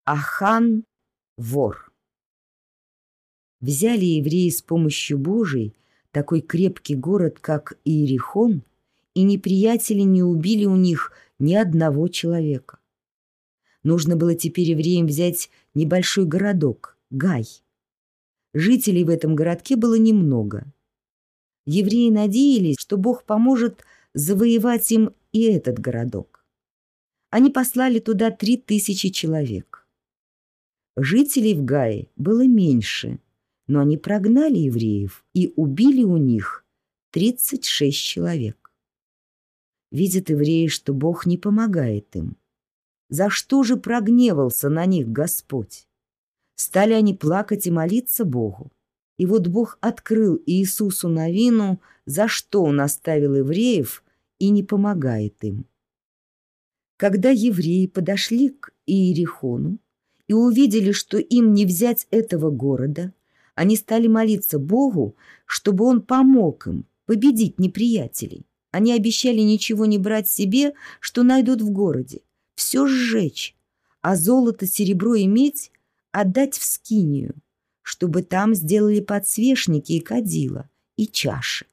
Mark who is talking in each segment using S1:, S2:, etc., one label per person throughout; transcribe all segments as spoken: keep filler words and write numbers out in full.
S1: Ахан – вор. Взяли евреи с помощью Божией такой крепкий город, как Иерихон, и неприятели не убили у них ни одного человека. Нужно было теперь евреям взять небольшой городок – Гай. Жителей в этом городке было немного. Евреи надеялись, что Бог поможет завоевать им и этот городок. Они послали туда три тысячи человек. Жителей в Гае было меньше, но они прогнали евреев и убили у них тридцать шесть человек. Видят евреи, что Бог не помогает им. За что же прогневался на них Господь? Стали они плакать и молиться Богу. И вот Бог открыл Иисусу Навину, за что Он оставил евреев и не помогает им. Когда евреи подошли к Иерихону и увидели, что им не взять этого города, они стали молиться Богу, чтобы Он помог им победить неприятелей. Они обещали ничего не брать себе, что найдут в городе, все сжечь, а золото, серебро и медь отдать в скинию, чтобы там сделали подсвечники и кадила, и чаши.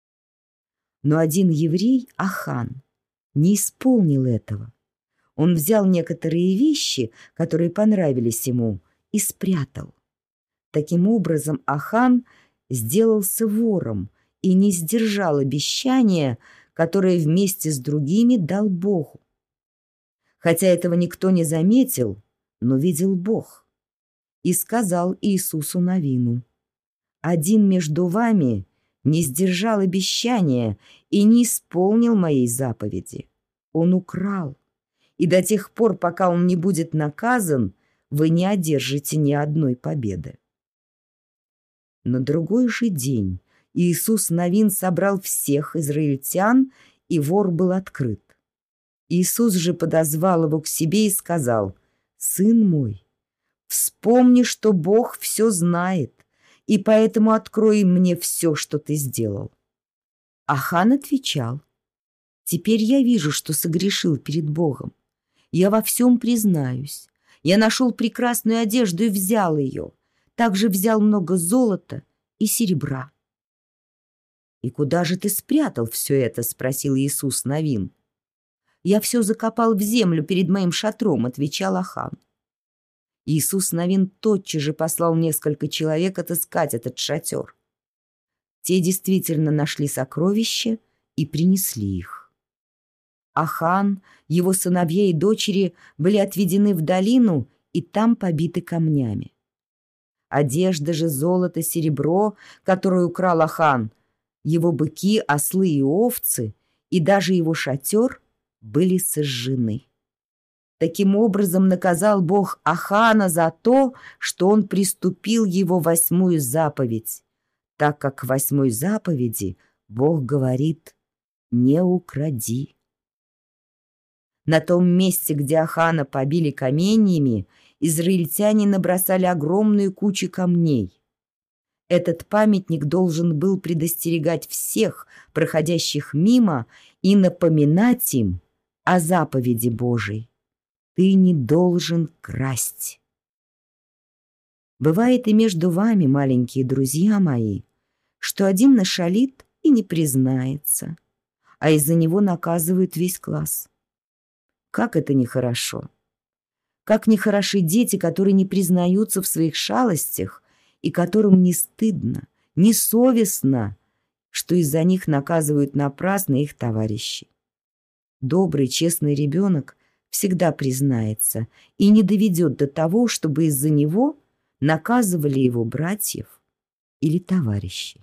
S1: Но один еврей, Ахан, не исполнил этого. Он взял некоторые вещи, которые понравились ему, и спрятал. Таким образом, Ахан сделался вором и не сдержал обещания, которое вместе с другими дал Богу. Хотя этого никто не заметил, но видел Бог. И сказал Иисусу Навину: «Один между вами не сдержал обещания и не исполнил моей заповеди. Он украл. И до тех пор, пока он не будет наказан, вы не одержите ни одной победы». На другой же день Иисус Навин собрал всех израильтян, и вор был открыт. Иисус же подозвал его к себе и сказал: «Сын мой, вспомни, что Бог все знает, и поэтому открой мне все, что ты сделал». Ахан отвечал: «Теперь я вижу, что согрешил перед Богом. Я во всем признаюсь. Я нашел прекрасную одежду и взял ее. Также взял много золота и серебра». «И куда же ты спрятал все это?» — спросил Иисус Навин. «Я все закопал в землю перед моим шатром», — отвечал Ахан. Иисус Навин тотчас же послал несколько человек отыскать этот шатер. Те действительно нашли сокровища и принесли их. Ахан, его сыновья и дочери были отведены в долину и там побиты камнями. Одежда же, золото, серебро, которое украл Ахан, его быки, ослы и овцы, и даже его шатер были сожжены. Таким образом наказал Бог Ахана за то, что он приступил его восьмую заповедь, так как в восьмой заповеди Бог говорит: «Не укради». На том месте, где Ахана побили каменьями, израильтяне набросали огромную кучу камней. Этот памятник должен был предостерегать всех, проходящих мимо, и напоминать им о заповеди Божией: «Ты не должен красть». Бывает и между вами, маленькие друзья мои, что один нашалит и не признается, а из-за него наказывают весь класс. Как это нехорошо! Как нехороши дети, которые не признаются в своих шалостях и которым не стыдно, не совестно, что из-за них наказывают напрасно их товарищи. Добрый, честный ребенок всегда признается и не доведет до того, чтобы из-за него наказывали его братьев или товарищей.